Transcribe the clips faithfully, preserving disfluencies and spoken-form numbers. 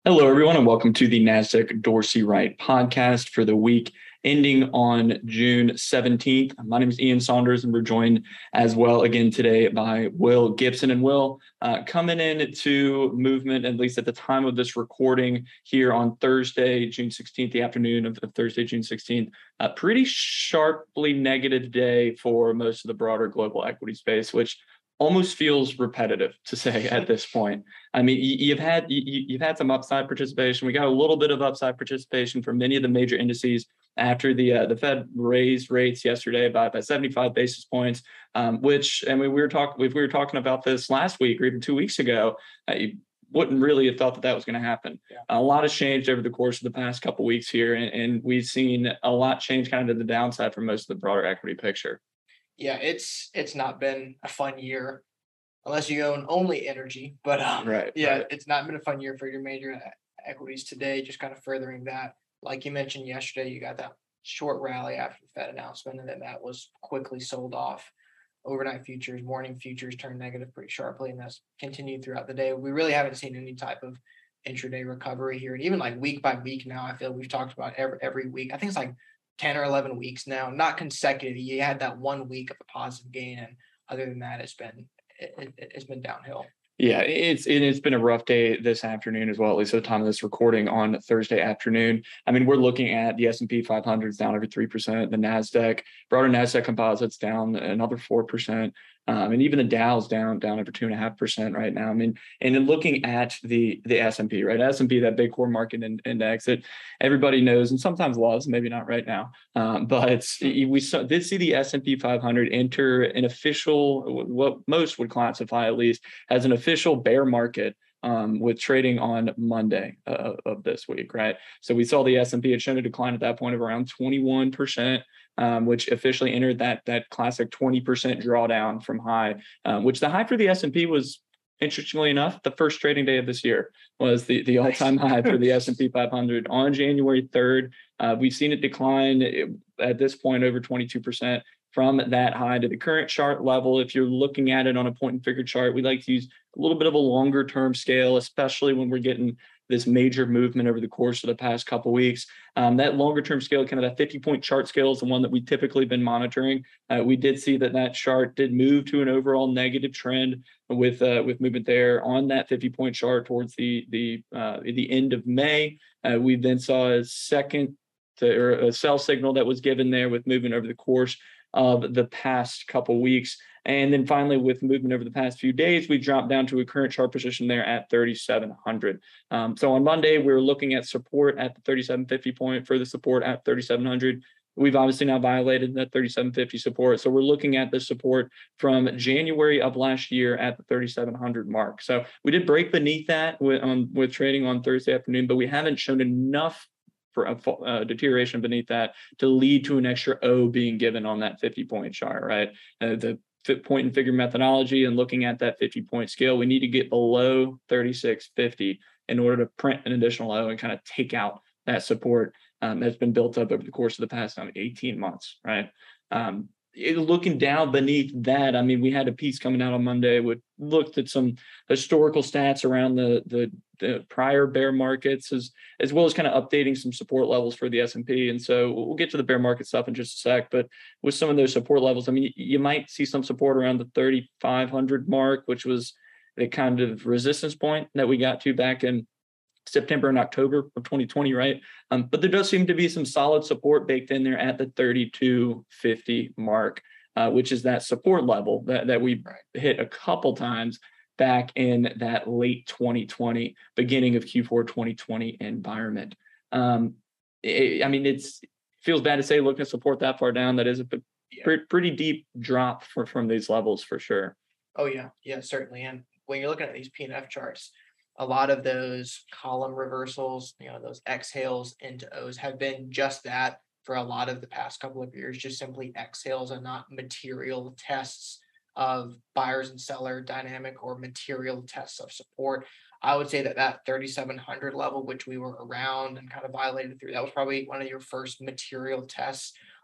Hello, everyone, and welcome to the Nasdaq Dorsey Wright podcast for the week ending on June seventeenth. My name is Ian Saunders, and we're joined as well again today by Will Gibson. And Will, uh, coming in to movement, at least at the time of this recording here on Thursday, June sixteenth, the afternoon of, of Thursday, June sixteenth, a pretty sharply negative day for most of the broader global equity space, which almost feels repetitive to say at this point. I mean, you, you've had you, you've had some upside participation. We got a little bit of upside participation from many of the major indices after the uh, the Fed raised rates yesterday by, by seventy-five basis points, um, which I mean we were talking if we were talking about this last week or even two weeks ago, uh, you wouldn't really have thought that that was going to happen. Yeah. A lot has changed over the course of the past couple of weeks here, and, and we've seen a lot change kind of to the downside for most of the broader equity picture. Yeah, it's it's not been a fun year unless you own only energy. But um, Right. yeah, Right. it's not been a fun year for your major equities today. Just kind of furthering that, like you mentioned yesterday, you got that short rally after the Fed announcement, and then that was quickly sold off. Overnight futures, morning futures turned negative pretty sharply, and that's continued throughout the day. We really haven't seen any type of intraday recovery here, and even like week by week now, I feel we've talked about every every week. I think it's like ten or eleven weeks now, not consecutive. You had that one week of a positive gain, and other than that, it's been it, it, it's been downhill. Yeah, it's it's been a rough day this afternoon as well, at least at the time of this recording on Thursday afternoon. I mean, we're looking at the S and P five hundred is down over three percent, the Nasdaq, broader Nasdaq composites down another four percent, um, and even the Dow's down down over two and a half percent right now. I mean, and then looking at the the S and P, right, S and P, that big core market index that everybody knows and sometimes loves, maybe not right now, um, but it's, we saw, did see the S and P five hundred enter an official, what most would classify at least as an official bear market, um, with trading on Monday uh, of this week, right? So we saw the S and P had shown a decline at that point of around twenty-one percent, um, which officially entered that that classic twenty percent drawdown from high, um, which the high for the S and P was, interestingly enough, the first trading day of this year was the, the all-time high for the S and P five hundred on January third. Uh, we've seen it decline at this point over twenty-two percent from that high to the current chart level. If you're looking at it on a point and figure chart, we like to use a little bit of a longer term scale, especially when we're getting this major movement over the course of the past couple of weeks. Um, that longer term scale, kind of that fifty point chart scale, is the one that we typically been monitoring. Uh, we did see that that chart did move to an overall negative trend with uh, with movement there on that fifty point chart towards the the uh, the end of May. Uh, we then saw a second to, or a sell signal that was given there with movement over the course of the past couple weeks. And then finally, with movement over the past few days, we dropped down to a current chart position there at thirty-seven hundred. Um, so on Monday, we were looking at support at the thirty-seven fifty point, further support at thirty-seven hundred. We've obviously now violated that thirty-seven fifty support. So we're looking at the support from January of last year at the thirty-seven hundred mark. So we did break beneath that with, um, with trading on Thursday afternoon, but we haven't shown enough for a uh, deterioration beneath that to lead to an extra O being given on that fifty point chart, right? Uh, the point and figure methodology and looking at that fifty point scale, we need to get below thirty-six fifty in order to print an additional O and kind of take out that support um, that's been built up over the course of the past um, eighteen months, right? Um, it, looking down beneath that, I mean, we had a piece coming out on Monday, which looked at some historical stats around the the, the prior bear markets, as as well as kind of updating some support levels for the S and P. And so we'll get to the bear market stuff in just a sec. But with some of those support levels, I mean, you might see some support around the thirty-five hundred mark, which was the kind of resistance point that we got to back in September and October of twenty twenty, right? Um, but there does seem to be some solid support baked in there at the thirty-two fifty mark, uh, which is that support level that, that we hit a couple times back in that late twenty twenty, beginning of Q four twenty twenty environment. Um, it, I mean, it's it feels bad to say looking at support that far down. That is a pretty, pretty deep drop for, from these levels for sure. Oh, yeah. Yeah, certainly. And when you're looking at these P and F charts, a lot of those column reversals, you know, those exhales into O's have been just that for a lot of the past couple of years, just simply exhales and not material tests of buyers and seller dynamic or material tests of support. I would say that that thirty-seven hundred level, which we were around and kind of violated through, that was probably one of your first material tests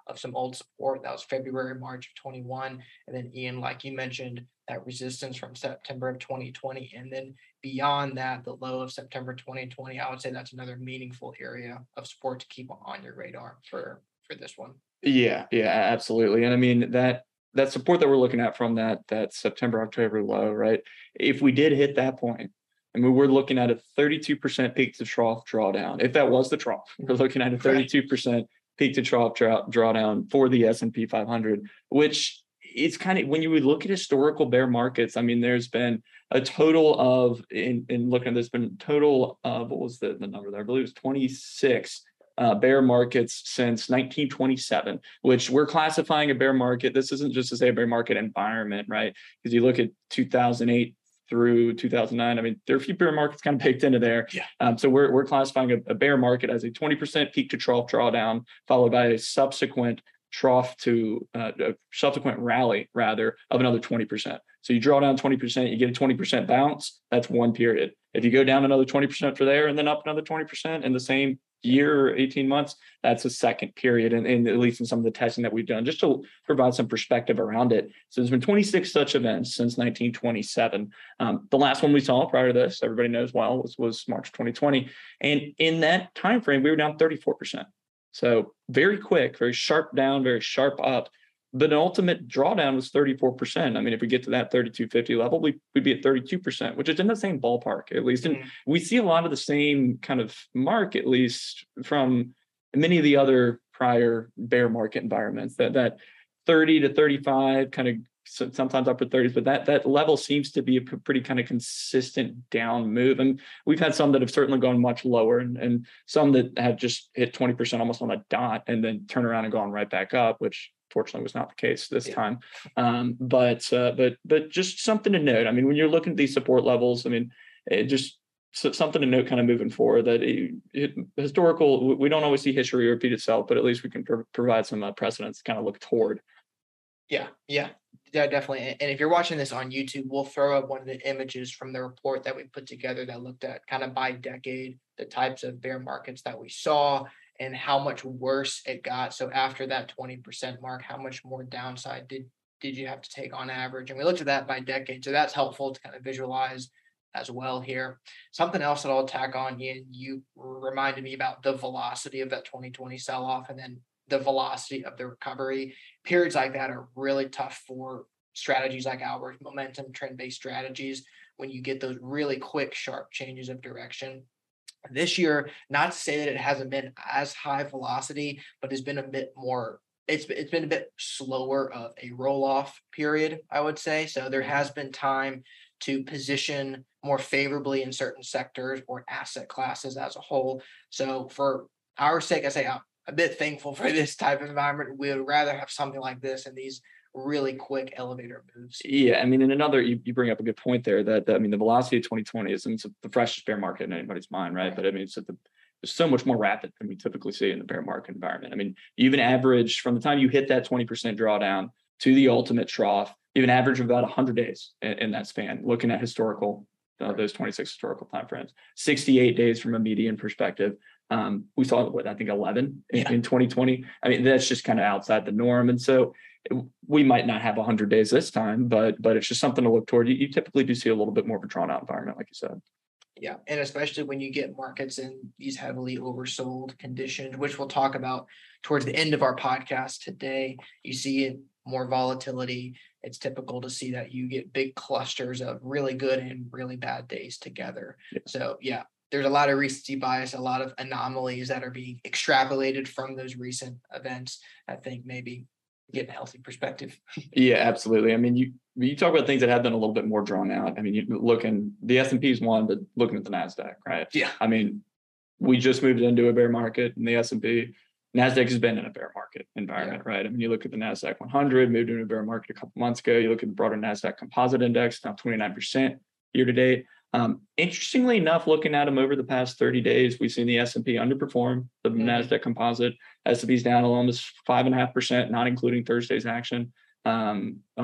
of some old support. That was February, March of twenty-one. And then Ian, like you mentioned, that resistance from September of twenty twenty. And then beyond that, the low of September twenty twenty, I would say that's another meaningful area of support to keep on your radar for, for this one. Yeah, yeah, absolutely. And I mean that that support that we're looking at from that that September, October low, right? If we did hit that point, I mean, we're looking at a thirty-two percent peak to trough drawdown. If that was the trough, we're looking at a thirty-two percent peak to trough draw, drawdown for the S and P five hundred, which it's kind of, when you would look at historical bear markets, I mean, there's been a total of, in, in looking at this, been a total of, what was the, the number there? I believe it was twenty-six uh, bear markets since nineteen twenty-seven, which we're classifying a bear market. This isn't just to say a bear market environment, right? Because you look at two thousand eight through two thousand nine. I mean, there are a few bear markets kind of baked into there. Yeah. Um, so we're we're classifying a, a bear market as a twenty percent peak to trough drawdown, followed by a subsequent trough to uh, a subsequent rally, rather, of another twenty percent. So you draw down twenty percent, you get a twenty percent bounce. That's one period. If you go down another twenty percent for there and then up another twenty percent in the same year or eighteen months, that's a second period. And, and at least in some of the testing that we've done, just to provide some perspective around it. So there's been twenty-six such events since nineteen twenty-seven. Um, the last one we saw prior to this, everybody knows well, was, was March twenty twenty. And in that time frame, we were down thirty-four percent. So very quick, very sharp down, very sharp up. But an ultimate drawdown was thirty-four percent. I mean, if we get to that thirty-two fifty level, we, we'd be at thirty-two percent, which is in the same ballpark, at least. And mm-hmm. we see a lot of the same kind of mark, at least from many of the other prior bear market environments, that that thirty to thirty-five kind of, sometimes upper thirties, but that that level seems to be a pretty kind of consistent down move. And we've had some that have certainly gone much lower, and, and some that have just hit twenty percent almost on a dot and then turn around and gone right back up, which fortunately was not the case this yeah. time. Um, but uh, but but just something to note. I mean, when you're looking at these support levels, I mean, it just something to note kind of moving forward, that it, it, historical, we don't always see history repeat itself, but at least we can pro- provide some uh, precedents to kind of look toward. Yeah, yeah. Yeah, definitely. And if you're watching this on YouTube, we'll throw up one of the images from the report that we put together that looked at kind of by decade, the types of bear markets that we saw and how much worse it got. So after that twenty percent mark, how much more downside did, did you have to take on average? And we looked at that by decade. So that's helpful to kind of visualize as well here. Something else that I'll tack on, Ian, you reminded me about the velocity of that twenty twenty sell-off, and then the velocity of the recovery. Periods like that are really tough for strategies like ours, momentum trend-based strategies, when you get those really quick, sharp changes of direction. This year, not to say that it hasn't been as high velocity, but it's been a bit more, it's, it's been a bit slower of a roll-off period, I would say. So there has been time to position more favorably in certain sectors or asset classes as a whole. So for our sake, I say I'm a bit thankful for this type of environment. We would rather have something like this and these really quick elevator moves. Yeah, I mean, and another, you, you bring up a good point there, that, that I mean, the velocity of twenty twenty is it's the freshest bear market in anybody's mind, right? right. But I mean, it's at the, it's so much more rapid than we typically see in the bear market environment. I mean, you even average from the time you hit that twenty percent drawdown to the ultimate trough, you have an average of about one hundred days in, in that span, looking at historical, uh, right. those twenty-six historical timeframes, sixty-eight days from a median perspective. Um, we saw what I think eleven in, yeah. in twenty twenty. I mean, that's just kind of outside the norm. And so we might not have one hundred days this time, but but it's just something to look toward. You, you typically do see a little bit more of a drawn out environment, like you said. Yeah, and especially when you get markets in these heavily oversold conditions, which we'll talk about towards the end of our podcast today. You see more volatility. It's typical to see that you get big clusters of really good and really bad days together. Yeah. So yeah, there's a lot of recency bias, a lot of anomalies that are being extrapolated from those recent events. I think maybe get a healthy perspective. Yeah, absolutely. I mean, you you talk about things that have been a little bit more drawn out. I mean, you looking, the S and P is one, but looking at the NASDAQ, right? Yeah. I mean, we just moved into a bear market in the S and P. NASDAQ has been in a bear market environment, yeah. right? I mean, you look at the NASDAQ one hundred, moved into a bear market a couple months ago. You look at the broader NASDAQ composite index, now twenty-nine percent year to date. Um, interestingly enough, looking at them over the past thirty days, we've seen the S and P underperform the mm-hmm. NASDAQ composite. S and P's down almost five and a half percent, not including Thursday's action. Um, on a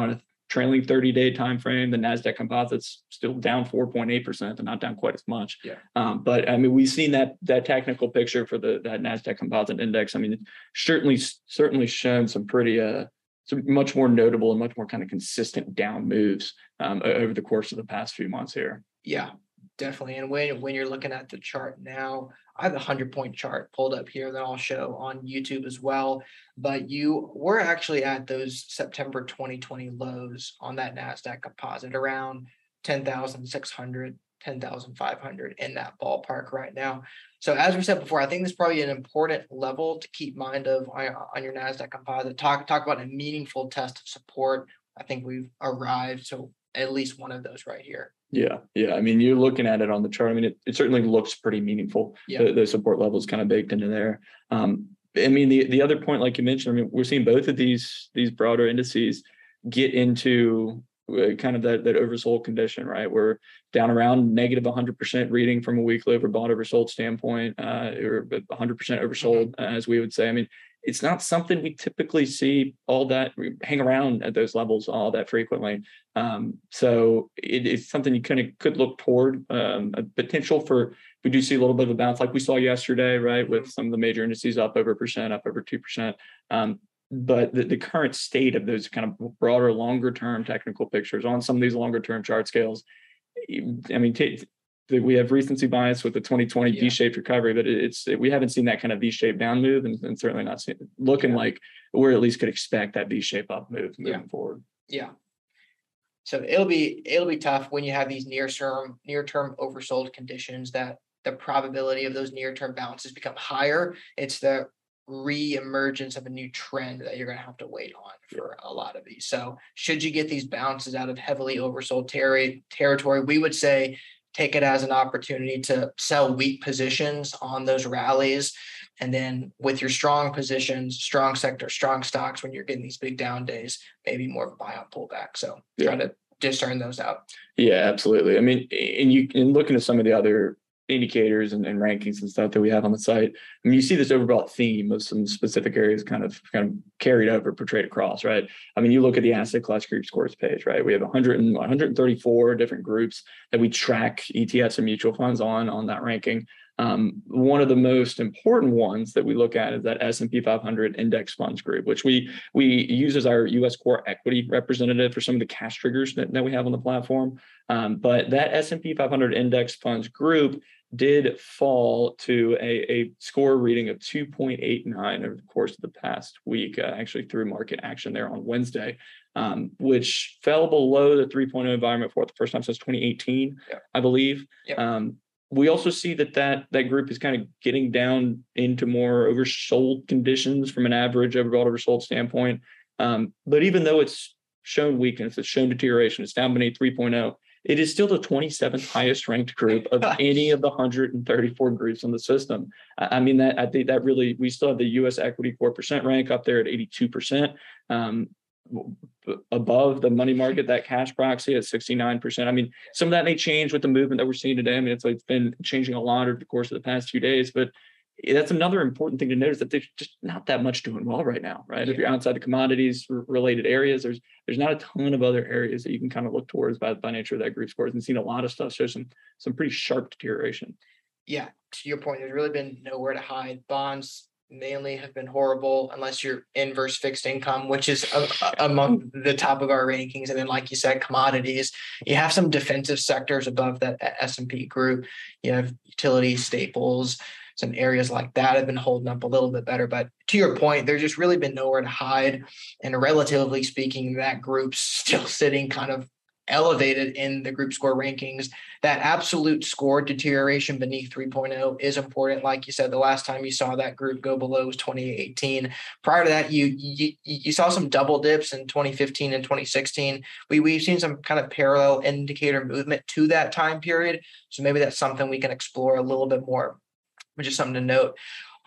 trailing thirty-day time frame, the NASDAQ composite's still down four point eight percent, and not down quite as much. Yeah. Um, but I mean, we've seen that that technical picture for the that NASDAQ composite index. I mean, it's certainly certainly shown some pretty uh some much more notable and much more kind of consistent down moves um, over the course of the past few months here. Yeah, definitely. And when when you're looking at the chart now, I have a hundred point chart pulled up here that I'll show on YouTube as well. But you were actually at those September twenty twenty lows on that NASDAQ composite around ten thousand six hundred, ten thousand five hundred in that ballpark right now. So as we said before, I think this is probably an important level to keep mind of on, on your NASDAQ composite. Talk, talk about a meaningful test of support. I think we've arrived to at least one of those right here. Yeah, yeah. I mean, you're looking at it on the chart. I mean, it, it certainly looks pretty meaningful. Yeah. The, the support level is kind of baked into there. Um, I mean, the, the other point, like you mentioned, I mean, we're seeing both of these these broader indices get into uh, kind of that that oversold condition, right? We're down around negative one hundred percent reading from a weekly overbought oversold standpoint, uh, or one hundred percent oversold, mm-hmm. as we would say. I mean, it's not something we typically see all that hang around at those levels all that frequently. Um, so it, it's something you kind of could look toward, um, a potential for, we do see a little bit of a bounce like we saw yesterday, right? With some of the major indices up over a percent, up over two percent. Um, but the, the current state of those kind of broader, longer term technical pictures on some of these longer term chart scales, I mean, t- we have recency bias with the twenty twenty yeah. V-shaped recovery, but it's we haven't seen that kind of V-shaped down move, and, and certainly not seen, looking yeah. like we're at least could expect that V-shape up move moving yeah. forward. Yeah. So it'll be it'll be tough when you have these near term near term oversold conditions that the probability of those near term bounces become higher. It's the re-emergence of a new trend that you're going to have to wait on for a lot of these. So should you get these bounces out of heavily oversold ter- territory, we would say take it as an opportunity to sell weak positions on those rallies. And then with your strong positions, strong sector, strong stocks, when you're getting these big down days, maybe more of a buyout pullback. So yeah. try to discern those out. Yeah, absolutely. I mean, and you can look into some of the other indicators and, and rankings and stuff that we have on the site. I mean, you see this overall theme of some specific areas kind of kind of carried over, portrayed across, right? I mean, you look at the asset class group scores page, right? We have one hundred and one hundred thirty-four different groups that we track E T Fs and mutual funds on on that ranking. Um, one of the most important ones that we look at is that S and P five hundred index funds group, which we we use as our U S core equity representative for some of the cash triggers that, that we have on the platform. Um, but that S and P five hundred index funds group did fall to a, a score reading of two point eight nine over the course of the past week, uh, actually through market action there on Wednesday, um, which fell below the three point oh environment for the first time since twenty eighteen, yeah. I believe. Yeah. Um, we also see that, that that group is kind of getting down into more oversold conditions from an average overbought oversold standpoint. Um, but even though it's shown weakness, it's shown deterioration, it's down beneath three point oh, it is still the twenty-seventh highest ranked group of any of the one hundred thirty-four groups in the system. I mean, that I think that really, we still have the U S equity four percent rank up there at eighty-two percent. Um, above the money market, that cash proxy at sixty-nine percent. I mean, some of that may change with the movement that we're seeing today. I mean, it's like it's been changing a lot over the course of the past few days, but that's another important thing to notice, that there's just not that much doing well right now, right? Yeah. If you're outside the commodities related areas, there's there's not a ton of other areas that you can kind of look towards by, by nature of that group scores, and seen a lot of stuff show some some pretty sharp deterioration. Yeah, to your point, there's really been nowhere to hide. Bonds mainly have been horrible unless you're inverse fixed income, which is a, a, among the top of our rankings. And then, like you said, commodities, you have some defensive sectors above that S and P group. You have utilities, staples, some areas like that have been holding up a little bit better. But to your point, there's just really been nowhere to hide. And relatively speaking, that group's still sitting kind of elevated in the group score rankings. That absolute score deterioration beneath three point oh is important. Like you said, the last time you saw that group go below was twenty eighteen. Prior to that, you you, you saw some double dips in twenty fifteen and twenty sixteen. We, we've seen some kind of parallel indicator movement to that time period. So maybe that's something we can explore a little bit more, which is something to note.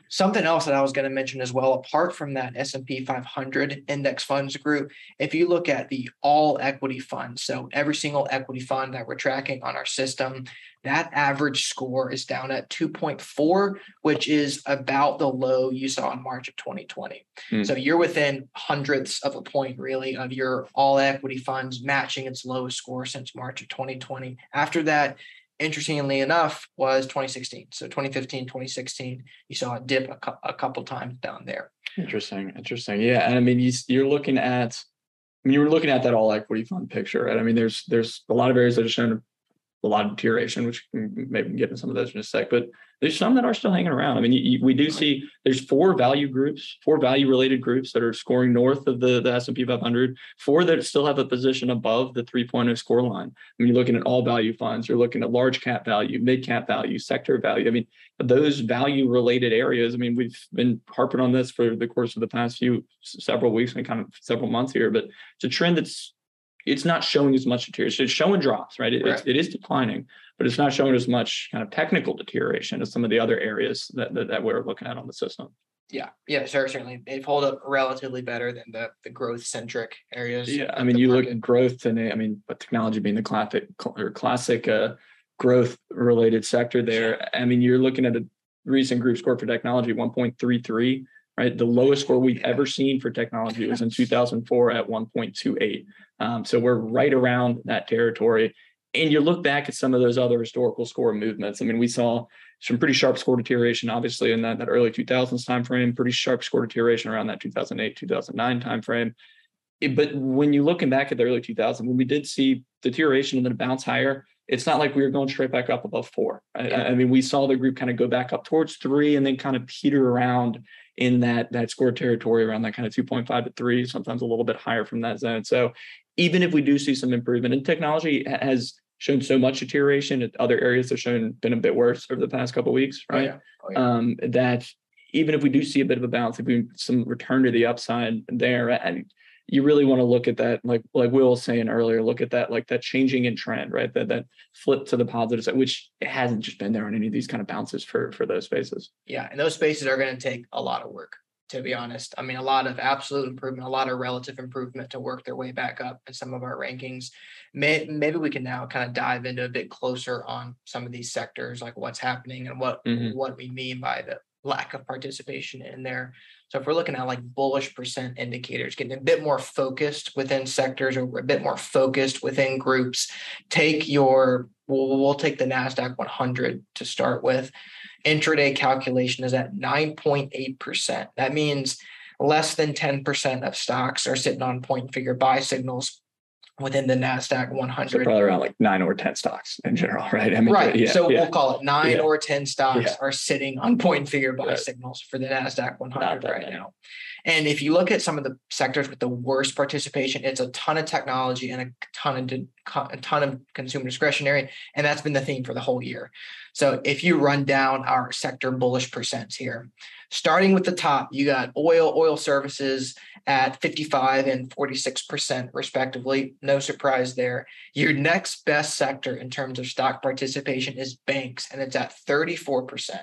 Something else that I was going to mention as well, apart from that S and P five hundred index funds group, if you look at the all equity funds, so every single equity fund that we're tracking on our system, that average score is down at two point four, which is about the low you saw in March of twenty twenty. Hmm. So you're within hundredths of a point, really, of your all equity funds matching its lowest score since March of twenty twenty. After that, interestingly enough, was twenty sixteen. So twenty fifteen, twenty sixteen, you saw a dip a, cu- a couple times down there. Interesting. Interesting. Yeah. And I mean, you, you're looking at, I mean, you were looking at that all equity fund picture, right? I mean, there's, there's a lot of areas that have shown a lot of deterioration, which maybe get into some of those in a sec, but there's some that are still hanging around. I mean, you, you, we do see there's four value groups, four value related groups that are scoring north of the, the S and P five hundred, four that still have a position above the three point oh score line. I mean, you're looking at all value funds, you're looking at large cap value, mid cap value, sector value. I mean, those value related areas, I mean, we've been harping on this for the course of the past few, several weeks and kind of several months here, but it's a trend that's it's not showing as much deterioration. It's showing drops, right? It, right. It, it is declining, but it's not showing as much kind of technical deterioration as some of the other areas that, that, that we're looking at on the system. Yeah, yeah, certainly. They've held up relatively better than the, the growth-centric areas. Yeah, I mean, you market. Look at growth today, I mean, but technology being the classic or classic uh, growth-related sector there. I mean, you're looking at a recent group score for technology, one point three three. Right, the lowest score we've ever seen for technology was in two thousand four at one point two eight. Um, so we're right around that territory. And you look back at some of those other historical score movements. I mean, we saw some pretty sharp score deterioration, obviously, in that, that early two thousands timeframe, pretty sharp score deterioration around that two thousand eight, two thousand nine timeframe. It, but when you're looking back at the early two thousands, when we did see deterioration and then a bounce higher, it's not like we were going straight back up above four. Right? I, I mean, we saw the group kind of go back up towards three and then kind of peter around in that, that score territory around that kind of two point five to three, sometimes a little bit higher from that zone. So even if we do see some improvement, and technology has shown so much deterioration, at other areas have shown been a bit worse over the past couple of weeks, right? Oh, yeah. Oh, yeah. Um, that even if we do see a bit of a bounce, if we some return to the upside there, and you really want to look at that, like like Will was saying earlier, look at that, like that changing in trend, right? That that flip to the positive side, which it hasn't just been there on any of these kind of bounces for, for those spaces. Yeah, and those spaces are going to take a lot of work, to be honest. I mean, a lot of absolute improvement, a lot of relative improvement to work their way back up in some of our rankings. May, maybe we can now kind of dive into a bit closer on some of these sectors, like what's happening and what mm-hmm. what we mean by the lack of participation in there. So if we're looking at like bullish percent indicators, getting a bit more focused within sectors or a bit more focused within groups, take your, we'll, we'll take the NASDAQ one hundred to start with. Intraday calculation is at nine point eight percent. That means less than ten percent of stocks are sitting on point figure buy signals within the NASDAQ one hundred. So probably around like nine or ten stocks in general, right? I mean, right. Yeah, so yeah. We'll call it nine yeah. or ten stocks yeah. are sitting on point figure buy right. signals for the NASDAQ one hundred right many. now. And if you look at some of the sectors with the worst participation, it's a ton of technology and a ton of a ton of consumer discretionary, and that's been the theme for the whole year. So if you run down our sector bullish percents here, starting with the top, you got oil, oil services at fifty-five and forty-six percent respectively. No surprise there. Your next best sector in terms of stock participation is banks, and it's at thirty-four percent.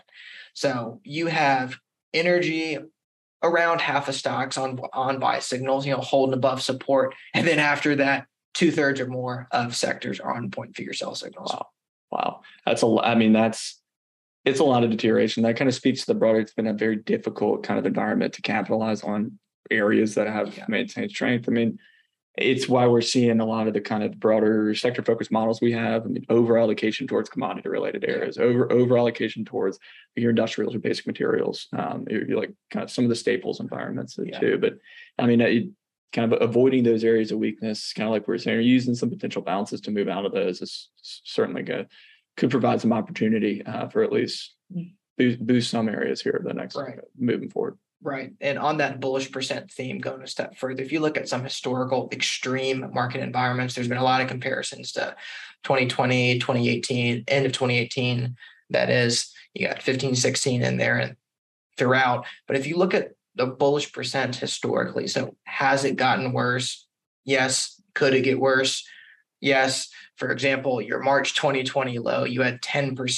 So you have energy around half of stocks on, on buy signals, you know, holding above support. And then after that, two thirds or more of sectors are on point figure sell signals. Wow. Wow. That's a, I mean, that's, it's a lot of deterioration. That kind of speaks to the broader, it's been a very difficult kind of environment to capitalize on areas that have yeah. maintained strength. I mean, it's why we're seeing a lot of the kind of broader sector focused models we have. I mean, over allocation towards commodity related areas, over over allocation towards your industrials or basic materials, um, you're like kind of some of the staples environments yeah. too. But I mean, it, kind of avoiding those areas of weakness, kind of like we were saying, using some potential balances to move out of those is certainly good. Could provide some opportunity uh, for at least boost, boost some areas here over the next right. uh, moving forward. Right. And on that bullish percent theme, going a step further, if you look at some historical extreme market environments, there's been a lot of comparisons to twenty twenty, twenty eighteen, end of twenty eighteen. That is, you got fifteen, sixteen in there and throughout. But if you look at the bullish percent historically, so has it gotten worse? Yes. Could it get worse? Yes. For example, your March twenty twenty low, you had ten percent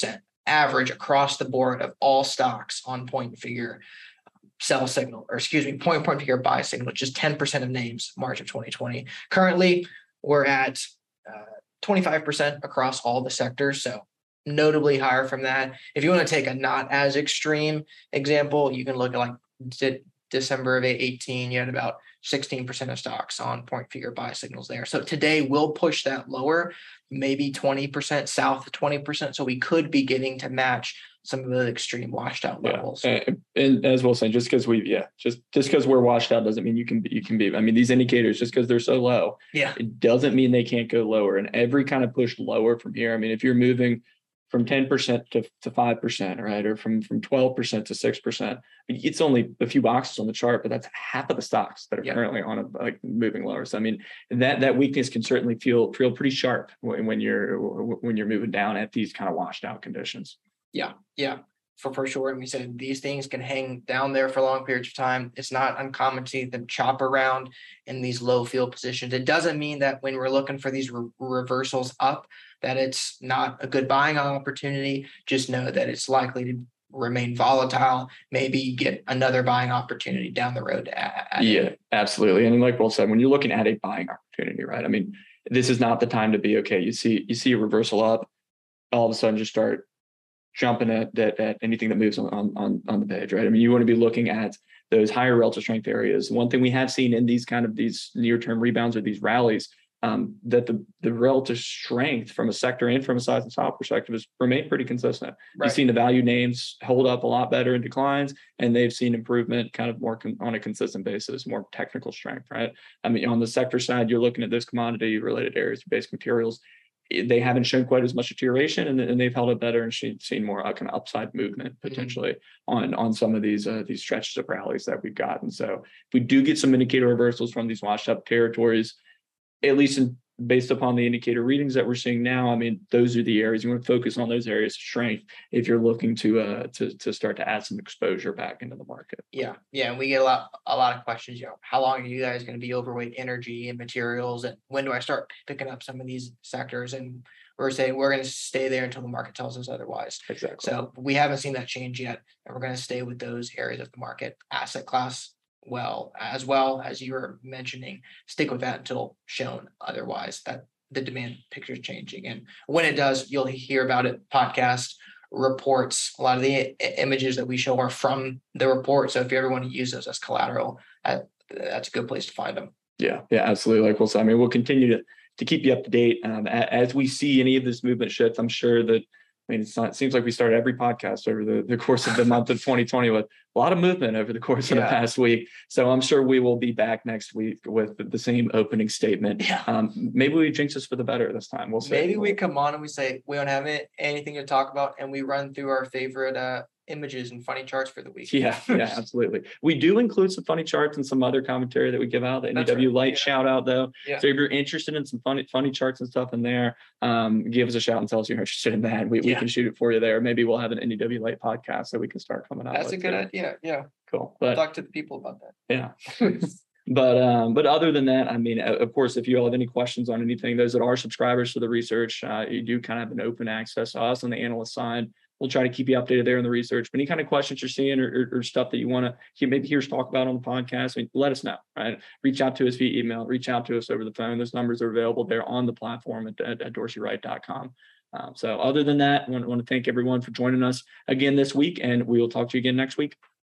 average across the board of all stocks on point and figure sell signal, or excuse me, point point figure buy signal, just ten percent of names, March of twenty twenty. Currently, we're at uh, twenty-five percent across all the sectors. So notably higher from that. If you want to take a not as extreme example, you can look at like de- December of eighteen, you had about sixteen percent of stocks on point figure buy signals there. So today we'll push that lower, maybe twenty percent, south of twenty percent. So we could be getting to match some of the extreme washed out levels. Yeah. And, and as we'll say, just because we, yeah, just just because we're washed out doesn't mean you can be, you can be. I mean, these indicators, just because they're so low, yeah, it doesn't mean they can't go lower. And every kind of push lower from here. I mean, if you're moving from ten percent to, to five percent, right? Or from, from twelve percent to six percent, it's only a few boxes on the chart, but that's half of the stocks that are yeah. currently on a, like moving lower. So, I mean, that, that weakness can certainly feel, feel pretty sharp when, when you're, when you're moving down at these kind of washed out conditions. Yeah. Yeah. For, for sure. And we said these things can hang down there for long periods of time. It's not uncommon to see them chop around in these low field positions. It doesn't mean that when we're looking for these re- reversals up, that it's not a good buying opportunity. Just know that it's likely to remain volatile, maybe get another buying opportunity down the road. At, at yeah, absolutely. And like Will said, when you're looking at a buying opportunity, right? I mean, this is not the time to be, okay, you see, you see a reversal up, all of a sudden just start jumping at, at, at anything that moves on, on, on the page, right? I mean, you want to be looking at those higher relative strength areas. One thing we have seen in these kind of these near-term rebounds or these rallies, um, that the, the relative strength from a sector and from a size and style perspective has remained pretty consistent. Right. You've seen the value names hold up a lot better in declines, and they've seen improvement kind of more con- on a consistent basis, more technical strength, right? I mean, on the sector side, you're looking at those commodity related areas, basic materials. They haven't shown quite as much deterioration, and, and they've held up better and seen more uh, kind of upside movement potentially mm-hmm. on, on some of these uh, these stretches of rallies that we've gotten. So if we do get some indicator reversals from these washed up territories, at least in, based upon the indicator readings that we're seeing now, I mean, those are the areas you want to focus on, those areas of strength if you're looking to uh to to start to add some exposure back into the market. Yeah, yeah, and we get a lot a lot of questions. You know, how long are you guys going to be overweight energy and materials, and when do I start picking up some of these sectors? And we're saying we're going to stay there until the market tells us otherwise. Exactly. So we haven't seen that change yet, and we're going to stay with those areas of the market, asset class. Well, as well as you were mentioning, stick with that until shown otherwise, that the demand picture is changing. And when it does, you'll hear about it, podcast, reports. A lot of the I- images that we show are from the report. So if you ever want to use those as collateral, uh, that's a good place to find them. Yeah, yeah, absolutely. Like we'll say, I mean, we'll continue to, to keep you up to date. Um, as we see any of this movement shifts, I'm sure that, I mean, it's not, it seems like we start every podcast over the, the course of the month of twenty twenty with a lot of movement over the course of yeah. the past week. So I'm sure we will be back next week with the same opening statement. Yeah. Um, maybe we jinx us for the better this time. We'll see. Maybe we come on and we say, we don't have it, anything to talk about, and we run through our favorite uh, images and funny charts for the week. Yeah, yeah, absolutely. We do include some funny charts and some other commentary that we give out. The N E W right. Light yeah. shout out though. Yeah. So if you're interested in some funny, funny charts and stuff in there, um, give us a shout and tell us you're interested in that. We, yeah. we can shoot it for you there. Maybe we'll have an N E W Light podcast that we can start coming out. That's a good too. idea. Yeah. Cool. But talk to the people about that. Yeah. But um, but other than that, I mean, of course, if you all have any questions on anything, those that are subscribers to the research, uh, you do kind of have an open access to us on the analyst side. We'll try to keep you updated there in the research. But any kind of questions you're seeing or, or, or stuff that you want to maybe hear us talk about on the podcast, I mean, let us know, right? Reach out to us via email, reach out to us over the phone. Those numbers are available there on the platform at, at, at dorsey wright dot com. Um, so other than that, I want, want to thank everyone for joining us again this week, and we will talk to you again next week.